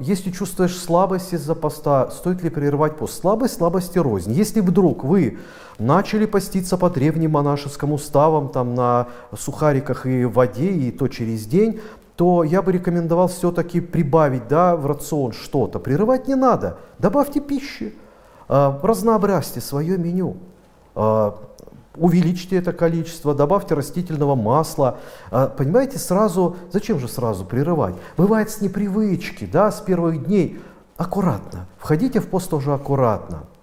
Если чувствуешь слабость из-за поста, стоит ли прерывать пост? Слабость и рознь. Если вдруг вы начали поститься по древним монашеским уставам, там на сухариках и воде, и то через день, то я бы рекомендовал все-таки прибавить, да, в рацион что-то. Прерывать не надо. Добавьте пищи, разнообразьте свое меню. Увеличьте это количество, добавьте растительного масла. Понимаете, сразу, зачем же сразу прерывать? Бывает с непривычки, да, с первых дней. Аккуратно. Входите в пост тоже аккуратно.